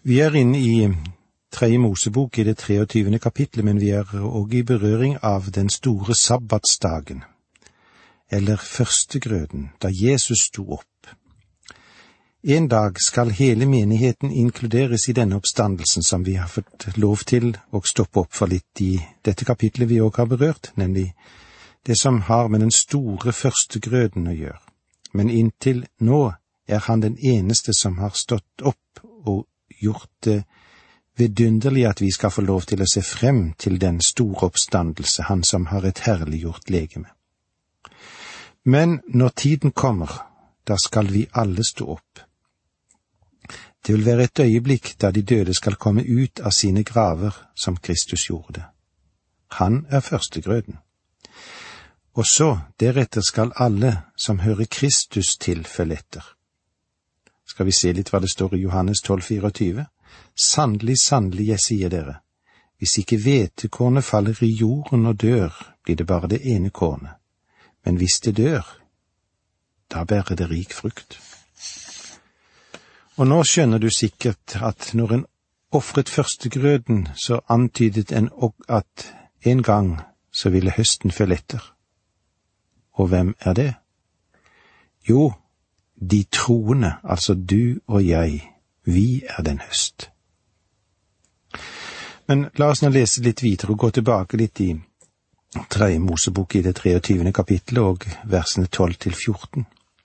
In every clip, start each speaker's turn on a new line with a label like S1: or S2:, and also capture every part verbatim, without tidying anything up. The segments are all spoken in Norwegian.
S1: Vi er inne i tredje Mosebok i det treogtyvende kapitlet, men vi er også i berøring av den store sabbatsdagen, eller førstegrøden, da Jesus sto opp. En dag skal hele menigheten inkluderes i denne oppstandelsen som vi har fått lov til å stoppe opp for litt i dette kapitlet vi også har berørt, nemlig det som har med den store førstegrøden å gjøre. Men inntil nå er han den eneste som har stått opp og gjort det vidunderlig at vi skal få lov til å se frem til den store oppstandelse, han som har et herliggjort legeme. Men når tiden kommer, da skal vi alle stå opp. Det vil være et øyeblikk da de døde skal komme ut av sine graver som Kristus gjorde det. Han er førstegrøden. Og så, deretter skal alle som hører Kristus til følge etter. Skal vi se litt hva det står i Johannes tolv fireogtyve? Sannelig, sannelig, jeg sier dere, hvis ikke hvetekornet faller i jorden og dør, blir det bare det ene kornet. Men hvis det dør, da bærer det rik frukt. Og nå skjønner du sikkert at når en offret førstegrøden, så antydet en at en gang så ville høsten følge etter. Og hvem er det? Jo, de troende, altså du og jeg, vi er den høst. Men la oss nå lese litt videre og gå tilbake litt i tredje Mosebok i det treogtyvende kapittelet og versene tolv til fjorten.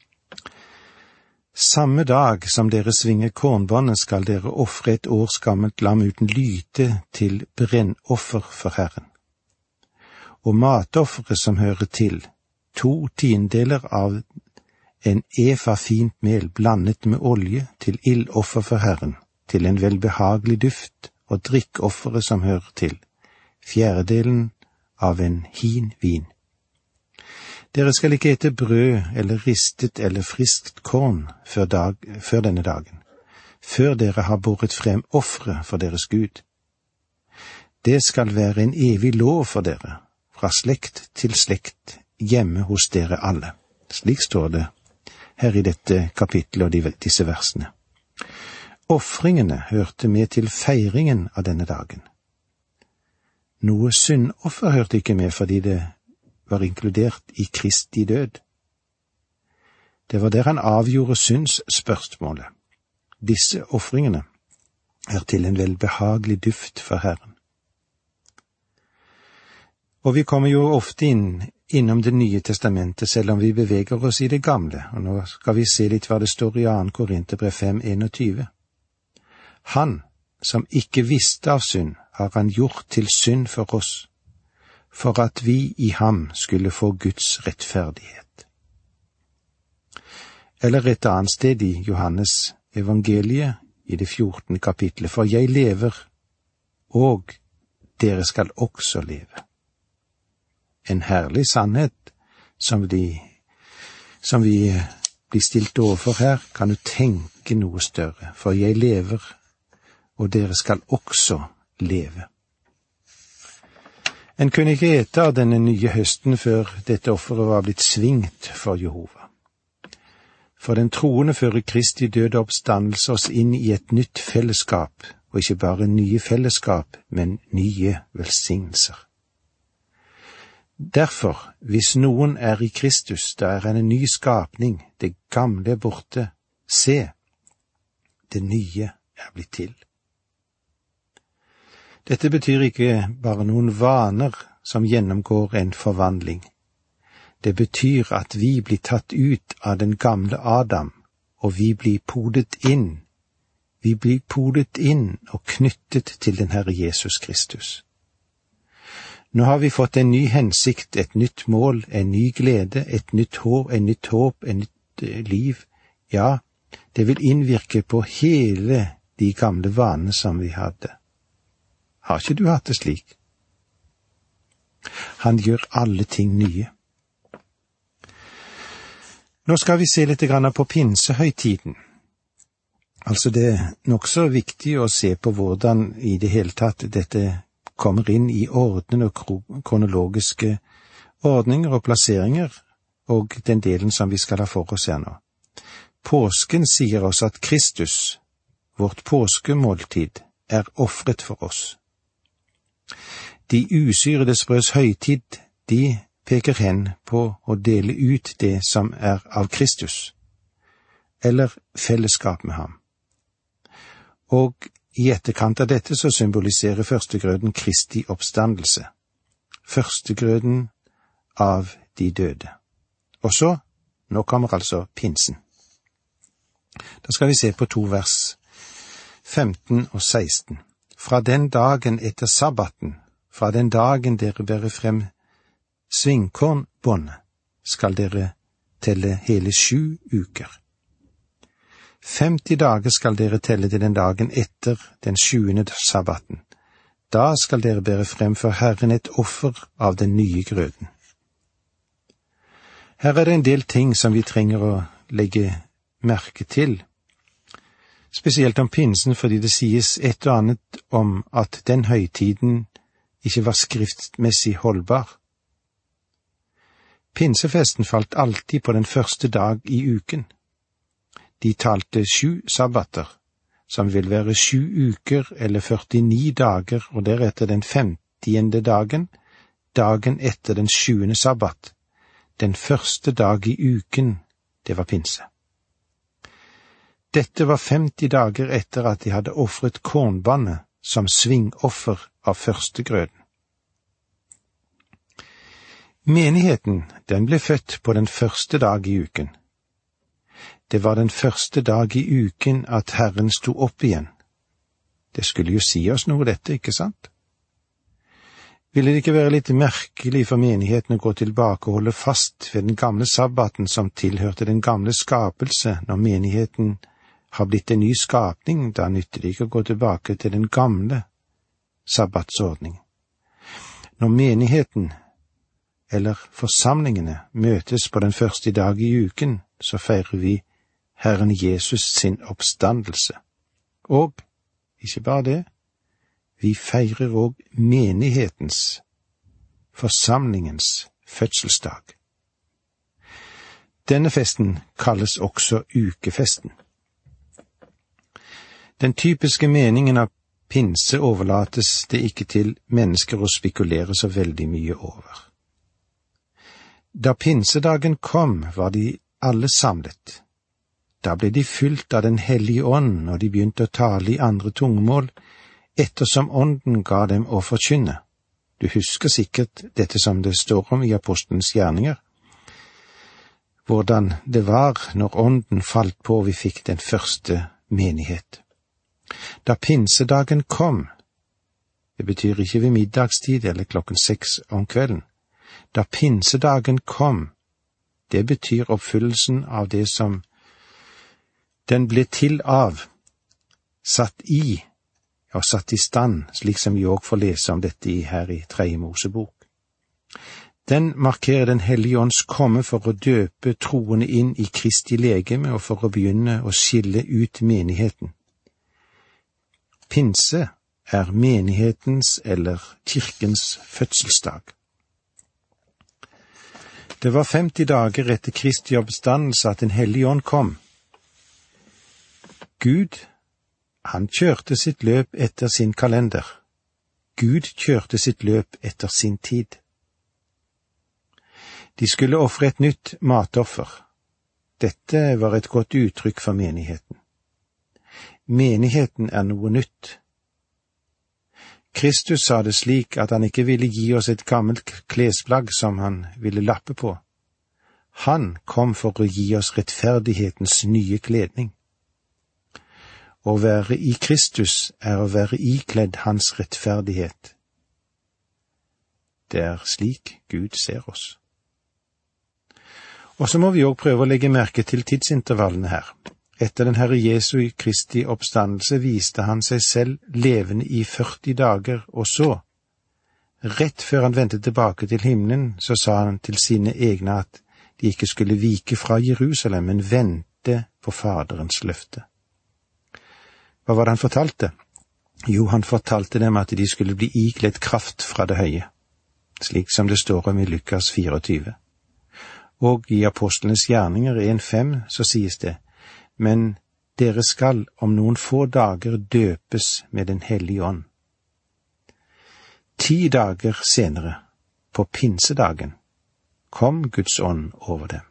S1: Samme dag som dere svinger kornbåndet skal dere offre et års gammelt lam uten lyte til brennoffer for Herren. Og matofferet som hører til, to tiendeler av en efa fint mel blandet med olje til ildoffer for Herren, til en velbehagelig duft, og drikkofferet som hører til, fjerdedelen av en hin vin. Dere skal ikke ete brød eller ristet eller friskt korn før, dag, før denne dagen, før dere har båret frem offre for deres Gud. Det skal være en evig lov for dere, fra slekt til slekt, hjemme hos dere alle. Slik står det her i dette kapittelet og de, disse versene. Offringene hørte med til feiringen av denne dagen. Noe syndoffer hørte ikke med fordi det var inkludert i Kristi død. Det var der han avgjorde syndsspørsmålet. Disse offringene er til en velbehagelig duft for Herren. Og vi kommer jo ofte inn innom Det nye testamentet, selv om vi beveger oss i det gamle, og nå skal vi se litt hva det står i andre Korinterbrev fem enogtyve. Han, som ikke visste av synd, har han gjort til synd for oss, for at vi i ham skulle få Guds rettferdighet. Eller et annet sted i Johannes evangeliet, i det fjortende kapitlet, for jeg lever, og dere skal også leve. En herlig sannhet som, de, som vi blir stilt overfor her, kan du tenke noe større, for jeg lever, og dere skal også leve. En kunne ikke ete av denne nye høsten før dette offeret var blitt svingt for Jehova. For den troende fører Kristi døde oppstandelse oss inn i et nytt fellesskap, og ikke bare nye fellesskap, men nye velsignelser. Derfor, hvis noen er i Kristus, da er han en ny skapning, det gamle er borte. Se, det nye er blitt til. Dette betyr ikke bare noen vaner som gjennomgår en forvandling. Det betyr at vi blir tatt ut av den gamle Adam, og vi blir podet inn. Vi blir podet inn og knyttet til den Herre Jesus Kristus. Nå har vi fått en ny hensikt, et nytt mål, en ny glede, et nytt hår, en nytt håp, en nytt liv. Ja, det vil innvirke på hele de gamle vanene som vi hadde. Har ikke du hatt det slik? Han gjør alle ting nye. Nå skal vi se litt grann på pinsehøytiden. Altså det er nok så viktig å se på hvordan i det hele tatt dette kommer inn i ordnende og kronologiske ordninger og plasseringer, og den delen som vi skal ha for oss her nå. Påsken sier oss at Kristus vårt påskemåltid, er offret for oss. De usyrede brøds høytid, de peker hen på å dele ut det som er av Kristus, eller fellesskap med ham. Og i etterkant av dette så symboliserer førstegrøden Kristi oppstandelse, førstegrøden av de døde. Og så, nå kommer altså pinsen. Da skal vi se på to vers, femten og seksten. Fra den dagen etter sabbaten, fra den dagen dere bærer frem svingkornbåndet, skal dere telle hele sju uker. Femti dager skal dere telle til den dagen etter den sjuende sabbaten. Da skal dere bære frem for Herren et offer av den nye grøden. Her er det en del ting som vi trenger å legge merke til, spesielt om pinsen fordi det sies et og annet om at den høytiden ikke var skriftmessig holdbar. Pinsefesten falt alltid på den første dag i uken. De talte sju sabbater, som vil være sju uker eller førtini dager, og deretter den femtiende dagen, dagen etter den sjuende sabbat. Den første dag i uken, det var pinse. Dette var femti dager etter at de hadde offret kornbannet som svingoffer av førstegrøden. Menigheten, den ble født på den første dag i uken. Det var den første dag i uken at Herren sto opp igjen. Det skulle jo si oss noe dette, ikke sant? Ville det ikke være litt merkelig for menigheten å gå tilbake og holde fast ved den gamle sabbaten som tilhørte den gamle skapelse, når menigheten har blitt en ny skapning? Da nytter det ikke å gå tilbake til den gamle sabbatsordning. Når menigheten, eller forsamlingene, møtes på den første dag i uken, så feirer vi Herren Jesus sin oppstandelse. Og, ikke bare det, vi feirer òg menighetens, forsamlingens fødselsdag. Denne festen kalles også ukefesten. Den typiske meningen av pinse overlates det ikke til mennesker å spekulere så veldig mye over. Da pinsedagen kom, var de alle samlet. Da ble de fylt av Den hellige ånd, og de begynte å tale i andre tungemål, ettersom ånden ga dem å forkynne. Du husker sikkert dette som det står om i apostelens gjerninger, hvordan det var når ånden falt på og vi fikk den første menighet. Da pinsedagen kom, det betyr ikke ved middagstid eller klokken seks om kvelden, da pinsedagen kom, det betyr oppfyllelsen av det som den ble til av, satt i, og satt i stand, slik som vi også får lese om dette i her i tredje Mosebok. Den markerer Den hellige ånds komme for å døpe troende inn i Kristi legeme og for å begynne å skille ut menigheten. Pinse er menighetens eller kirkens fødselsdag. Det var femti dager etter Kristi oppstandelse at Den hellige ånd kom. Gud, han kjørte sitt løp etter sin kalender. Gud kjørte sitt løp etter sin tid. De skulle ofre et nytt matoffer. Dette var et godt uttrykk for menigheten. Menigheten er noe nytt. Kristus sa det slik at han ikke ville gi oss et gammelt klesplagg som han ville lappe på. Han kom for å gi oss rettferdighetens nye kledning. Å være i Kristus er å være ikledd hans rettferdighet. Det er slik Gud ser oss. Og så må vi også prøve å legge merke til tidsintervallene her. Etter den Herre Jesu Kristi oppstandelse viste han seg selv levende i førti dager, og så, rett før han vendte tilbake til himmelen, så sa han til sine egne at de ikke skulle vike fra Jerusalem, men vente på Faderens løfte. Hva var det han fortalte? Jo, han fortalte dem at de skulle bli ikledd kraft fra det høye, slik som det står om i Lukas fireogtyve. Og i Apostlenes gjerninger en fem så sies det, men dere skal om noen få dager døpes med den hellige ånd. Ti dager senere, på pinsedagen, kom Guds ånd over dem.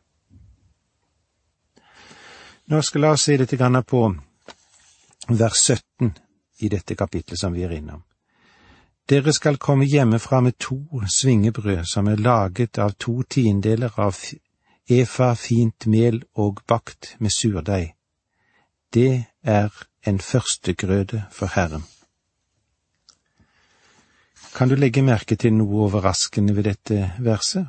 S1: Nå skal la oss se litt grann på vers sytten i dette kapitlet som vi er innom. Dere skal komme hjemmefra med to svingebrød som er laget av to tiendeler av efa fint mel og bakt med surdeig. Det er en førstegrøde for Herren. Kan du legge merke til noe overraskende ved dette verset?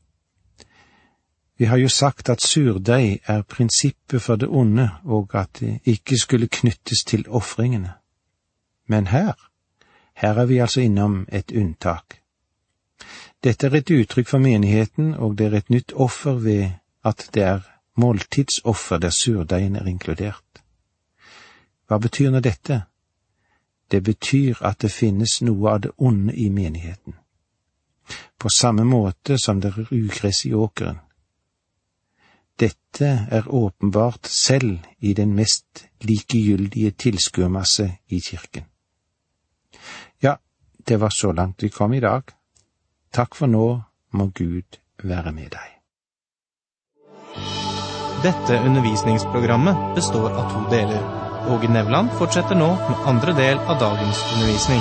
S1: Vi har jo sagt at surdeig er prinsippet for det onde, og at det ikke skulle knyttes til ofringene. Men her, her er vi altså innom et unntak. Dette er et uttrykk for menigheten, og det er et nytt offer ved at det er måltidsoffer der surdeigen er inkludert. Hva betyr nå dette? Det betyr at det finnes noe av det onde i menigheten. På samme måte som det er ugress i åkeren. Dette er åpenbart selv i den mest likegyldige tilskuermasse i kirken. Ja, det var så langt vi kom i dag. Takk for nå, må Gud være med deg.
S2: Dette undervisningsprogrammet består av to deler. Åge Nevland fortsetter nå med andre del av dagens undervisning.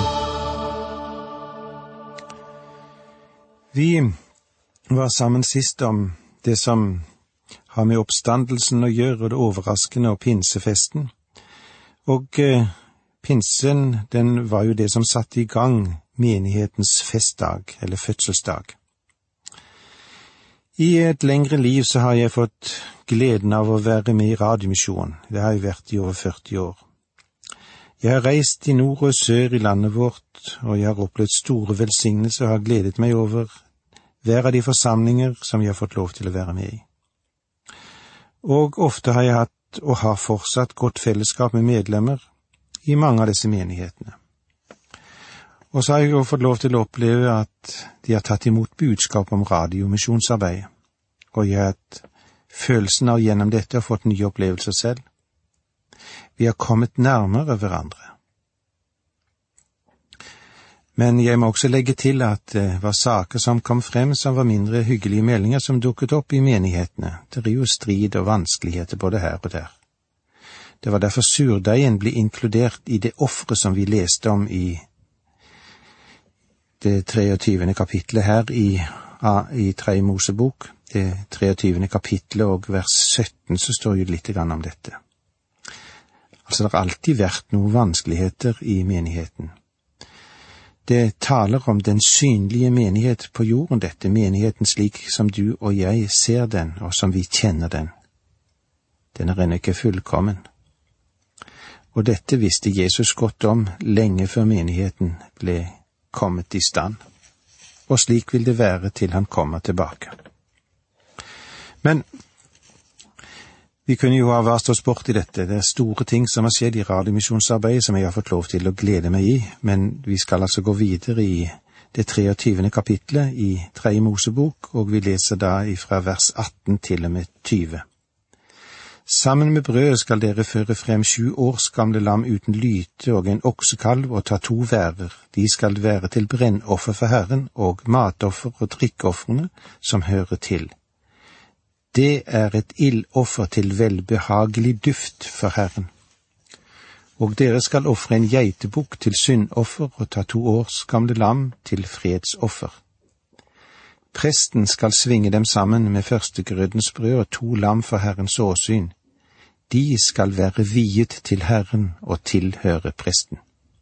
S1: Vi var sammen sist om det som har med oppstandelsen å gjøre, og det overraskende og pinsefesten. Og eh, pinsen, den var jo det som satte i gang menighetens festdag, eller fødselsdag. I et lengre liv så har jeg fått gleden av å være med i Radiomisjonen. Det har jeg vært i over førti år. Jeg har reist i nord og sør i landet vårt, og jeg har opplevd store velsignelser og har gledet meg over hver av de forsamlinger som jeg har fått lov til å være med i. Og ofte har jeg hatt og har fortsatt godt fellesskap med medlemmer i mange av disse menighetene. Og så har jeg jo fått lov til å oppleve at de har tatt imot budskap om radiomisjonsarbeid, og jeg har hatt følelsen av gjennom dette å ha fått nye opplevelser selv. Vi har kommet nærmere hverandre. Men jeg må også legge til at det var saker som kom frem som var mindre hyggelige meldinger som dukket opp i menighetene. Det er jo strid og vanskeligheter både her og der. Det var derfor surdeigen ble inkludert i det offeret som vi leste om i det treogtyvende kapitlet her i, i tredje Mosebok. Det treogtyvende kapitlet og vers sytten så står jo litt grann om dette. Altså det har alltid vært noen vanskeligheter i menigheten. Det taler om den synlige menighet på jorden, dette menigheten slik som du og jeg ser den, og som vi kjenner den. Den er ennå ikke fullkommen. Og dette visste Jesus godt om lenge før menigheten ble kommet i stand. Og slik vil det være til han kommer tilbake. Men vi kunne jo ha vært oss bort i dette. Det er store ting som har skjedd i radiomisjonsarbeidet som jeg har fått lov til å glede meg i, men vi skal altså gå videre i det treogtyvende kapitlet i tredje Mosebok, og vi leser da ifra vers atten til og med tyve. Sammen med brødet skal dere føre frem sju års gamle lam uten lyte og en oksekalv og ta to værer. De skal være til brennoffer for Herren og matoffer og drikkeofrene som hører til. Det er et ildoffer til velbehagelig duft for Herren. Og dere skal ofre en geitebukk til syndoffer og ta to års gamle lam til fredsoffer. Presten skal svinge dem sammen med førstegrødens brød og to lam for Herrens åsyn. De skal være viet til Herren og tilhøre presten.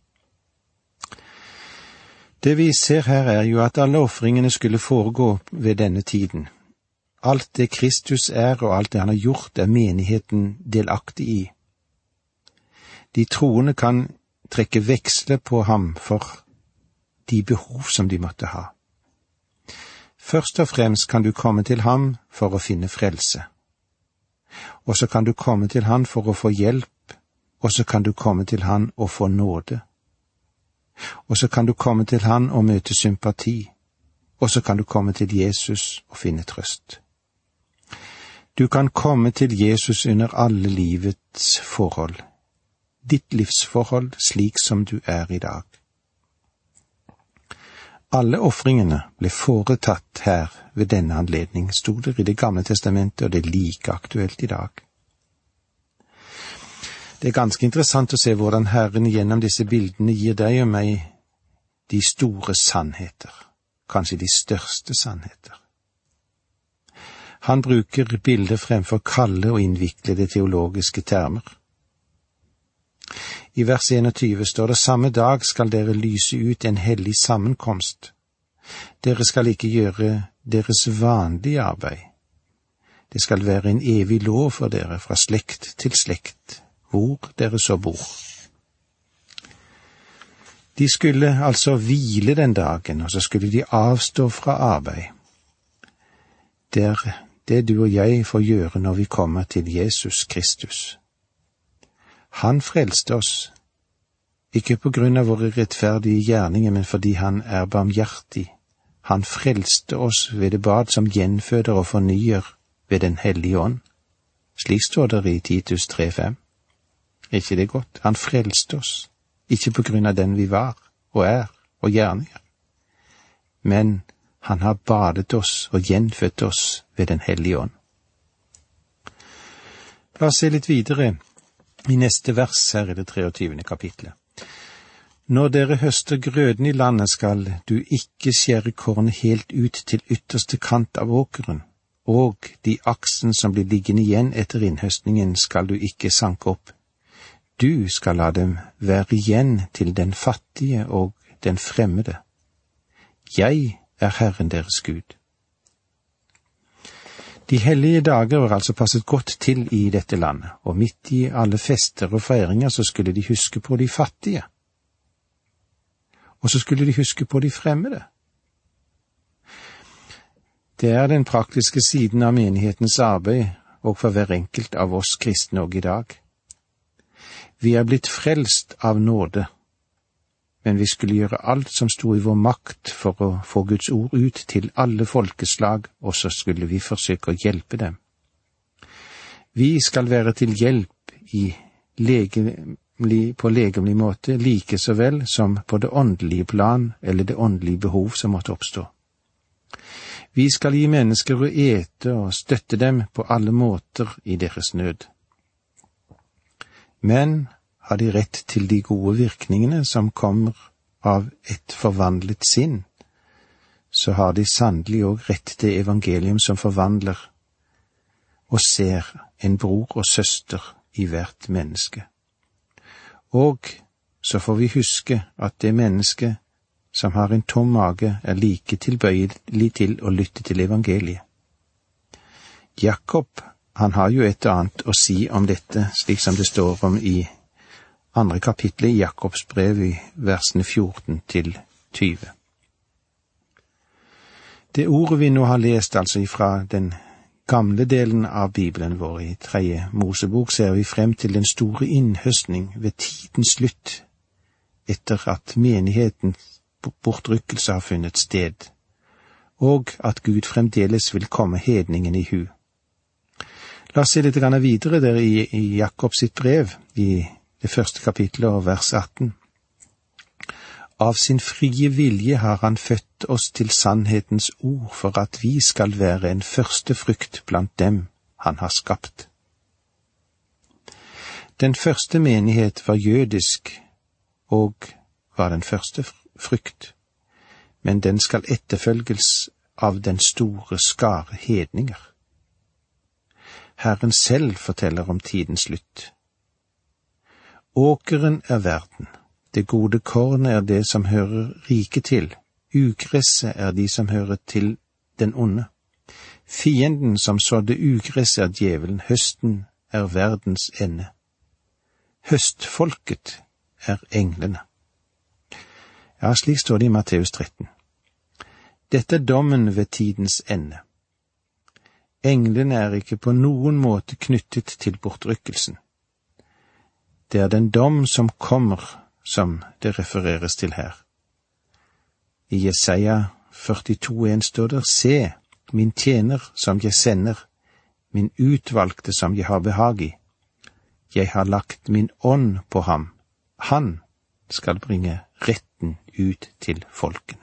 S1: Det vi ser her er jo at alle ofringene skulle foregå ved denne tiden. Alt det Kristus er og alt det han har gjort er menigheten delaktig i. De troende kan trekke veksler på ham for de behov som de måtte ha. Først og fremst kan du komme til ham for å finne frelse. Og så kan du komme til han for å få hjelp, og så kan du komme til han og få nåde. Og så kan du komme til han og møte sympati, og så kan du komme til Jesus og finne trøst. Du kan komme til Jesus under alle livets forhold, ditt livsforhold slik som du er i dag. Alle ofringene ble foretatt her ved denne anledning, stod det i Det gamle testamentet, og det er like aktuelt i dag. Det er ganske interessant å se hvordan Herren gjennom disse bildene gir deg og meg de store sannheter, kanskje de største sannheter. Han bruker bilder fremfor kalde og innviklede teologiske termer. I vers enogtyve står det: samme dag skal dere lyse ut en hellig sammenkomst. Dere skal ikke gjøre deres vanlige arbeid. Det skal være en evig lov for dere fra slekt til slekt, hvor dere så bor. De skulle altså hvile den dagen, og så skulle de avstå fra arbeid. Det er det du og jeg får gjøre når vi kommer til Jesus Kristus. Han frelste oss, ikke på grunn av våre rettferdige gjerninger, men fordi han er barmhjertig. Han frelste oss ved det bad som gjenføder og fornyer ved den hellige ånd. Slik står det i Titus tre fem. Er ikke det godt? Han frelste oss, ikke på grunn av den vi var og er og gjerninger, men han har badet oss og gjenfødt oss ved den hellige ånd. La oss se litt videre i neste vers her i det treogtyvende kapitlet. Når dere høster grøden i landet, skal du ikke skjære kornet helt ut til ytterste kant av åkeren, og de aksen som blir liggende igjen etter innhøstningen skal du ikke sanke opp. Du skal la dem være igjen til den fattige og den fremmede. Jeg er Herren deres Gud. De hellige dager var altså passet godt til i dette landet, og midt i alle fester og feiringer så skulle de huske på de fattige. Og så skulle de huske på de fremmede. Det er den praktiske siden av menighetens arbeid, og for hver enkelt av oss kristne og i dag. Vi er blitt frelst av nåde, men vi skulle gjøre alt som stod i vår makt for å få Guds ord ut til alle folkeslag, og så skulle vi forsøke å hjelpe dem. Vi skal være til hjelp i legemlig, på legemlig måte, like så vel som på det åndelige plan eller det åndelige behov som måtte oppstå. Vi skal gi mennesker å ete og støtte dem på alle måter i deres nød. Men har de rett til de gode virkningene som kommer av et forvandlet sinn, så har de sannelig også rett til evangelium som forvandler og ser en bror og søster i hvert menneske. Og så får vi huske at det menneske som har en tom mage er like tilbøyelig til å lytte til evangeliet. Jakob, han har jo et annet å si om dette, slik som det står om i andre kapitlet i Jakobs brev i versene fjorten til tyve. Det ordet vi nå har lest, altså ifra den gamle delen av Bibelen vår i tredje Mosebok, ser vi frem til den store innhøstning ved tidens slutt, etter at menighetens bortrykkelse har funnet sted, og at Gud fremdeles vil komme hedningen i hu. La oss se litt videre der i, i Jakobs sitt brev, i det første kapitlet og vers atten. Av sin frie vilje har han født oss til sannhetens ord, for at vi skal være en første frukt blant dem han har skapt. Den første menighet var jødisk og var den første frukt, men den skal etterfølges av den store skare hedninger. Herren selv forteller om tidens slutt. Åkeren er verden, det gode kornet er det som hører riket til, ugresset er de som hører til den onde. Fienden som sådde ugresset er djevelen, høsten er verdens ende. Høstfolket er englene. Ja, slik står det i Matteus tretten. Dette er dommen ved tidens ende. Englene er ikke på noen måte knyttet til bortrykkelsen. Det er den dom som kommer, som det refereres til her. I Jesaja førtito en står der: Se, min tjener som jeg sender, min utvalgte som jeg har behag i. Jeg har lagt min ånd på ham. Han skal bringe retten ut til folkene.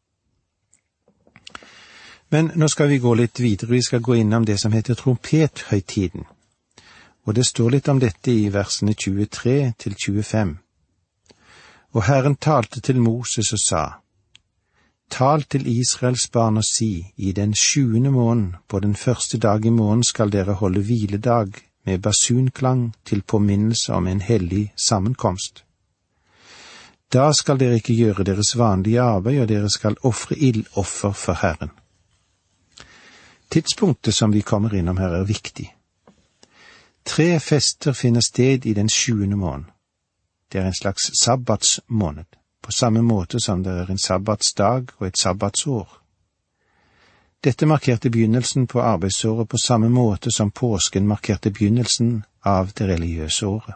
S1: Men nå skal vi gå litt videre. Vi skal gå innom det som heter trompethøytiden. Og det står litt om dette i versene tjuetre til tjuefem. Og Herren talte til Moses og sa, tal til Israels barn og si, i den sjuende måneden, på den første dag i måneden skal dere holde hviledag med basunklang til påminnelse om en hellig sammenkomst. Da skal dere ikke gjøre deres vanlige arbeid, og dere skal ofre ildoffer for Herren. Tidspunktet som vi kommer innom her er viktig. Tre fester finner sted i den sjuende måneden. Det er en slags sabbatsmåned, på samme måte som det er en sabbatsdag og et sabbatsår. Dette markerte begynnelsen på arbeidsåret på samme måte som påsken markerte begynnelsen av det religiøse året.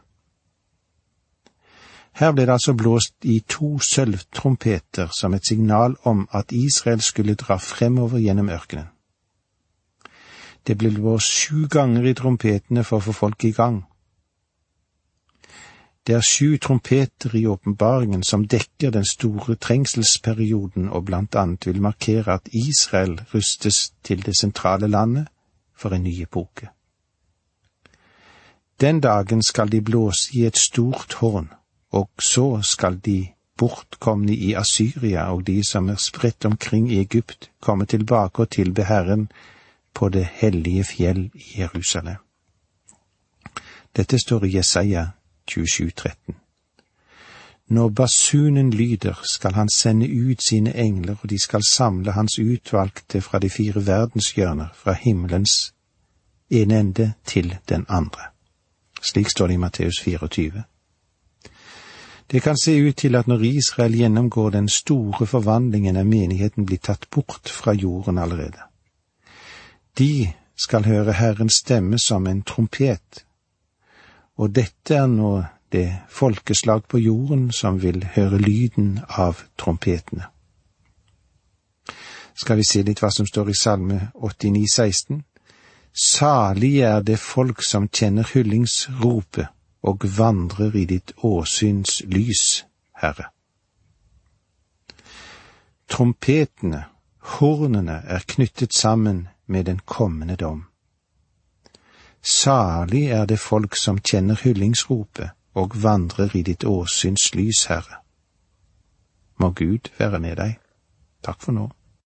S1: Her ble det altså blåst i to sølvtrompeter som et signal om at Israel skulle dra fremover gjennom ørkenen. Det ble blåst sju ganger i trompetene for å få folk i gang. Det er sju trompeter i åpenbaringen som dekker den store trengselsperioden og blant annet vil markere at Israel rustes til det sentrale landet for en ny epoke. Den dagen skal de blåse i et stort horn, og så skal de bortkomne i Assyria og de som er spredt omkring i Egypt komme tilbake og tilbe Herren på det hellige fjell i Jerusalem. Dette står i Jesaja tjuesju tretten. Når basunen lyder, skal han sende ut sine engler, og de skal samle hans utvalgte fra de fire verdenshjørner, fra himmelens ene ende til den andre. Slik står det i Matteus fireogtyve. Det kan se ut til at når Israel gjennomgår den store forvandlingen, er menigheten blitt tatt bort fra jorden allerede. De skal høre Herrens stemme som en trompet, og dette er nå det folkeslag på jorden som vil høre lyden av trompetene. Skal vi se litt hva som står i Salme åttini seksten? Salig er det folk som kjenner hyllingsropet og vandrer i ditt åsyns lys, Herre. Trompetene, hornene, er knyttet sammen med den kommende dom. Salig er det folk som kjenner hyllingsropet og vandrer i ditt åsyns lys, Herre. Må Gud være med deg. Takk for nå.